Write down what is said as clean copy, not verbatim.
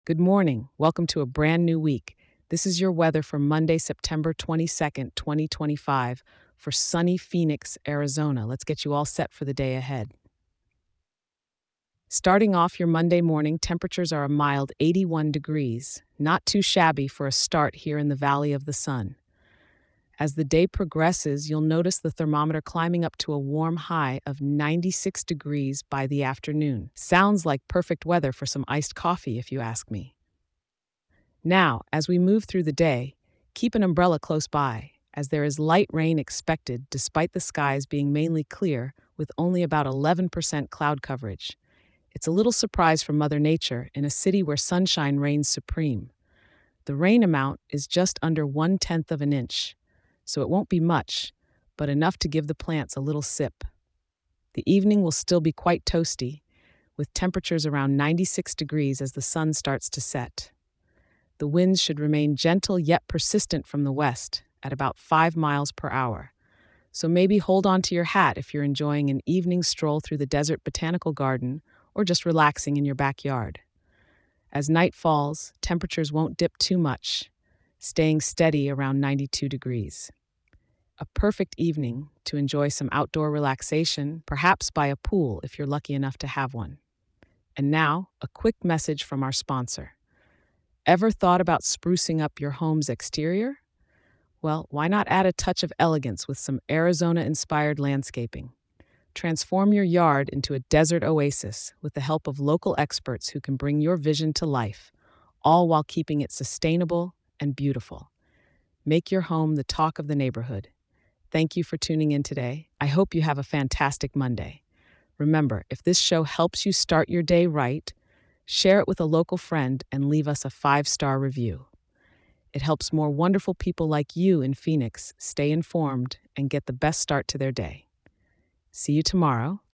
Good morning. Welcome to a brand new week. This is your weather for Monday, September 22nd, 2025, for sunny Phoenix, Arizona. Let's get you all set for the day ahead. Starting off your Monday morning, temperatures are a mild 81 degrees, not too shabby for a start here in the Valley of the Sun. As the day progresses, you'll notice the thermometer climbing up to a warm high of 96 degrees by the afternoon. Sounds like perfect weather for some iced coffee, if you ask me. Now, as we move through the day, keep an umbrella close by, as there is light rain expected despite the skies being mainly clear with only about 11% cloud coverage. It's a little surprise from Mother Nature in a city where sunshine reigns supreme. The rain amount is just under 1/10 of an inch, so it won't be much, but enough to give the plants a little sip. The evening will still be quite toasty, with temperatures around 96 degrees as the sun starts to set. The winds should remain gentle yet persistent from the west at about 5 miles per hour. So maybe hold on to your hat if you're enjoying an evening stroll through the desert botanical garden or just relaxing in your backyard. As night falls, temperatures won't dip too much, staying steady around 92 degrees. A perfect evening to enjoy some outdoor relaxation, perhaps by a pool if you're lucky enough to have one. And now, a quick message from our sponsor. Ever thought about sprucing up your home's exterior? Well, why not add a touch of elegance with some Arizona-inspired landscaping? Transform your yard into a desert oasis with the help of local experts who can bring your vision to life, all while keeping it sustainable and beautiful. Make your home the talk of the neighborhood. Thank you for tuning in today. I hope you have a fantastic Monday. Remember, if this show helps you start your day right, share it with a local friend and leave us a 5-star review. It helps more wonderful people like you in Phoenix stay informed and get the best start to their day. See you tomorrow.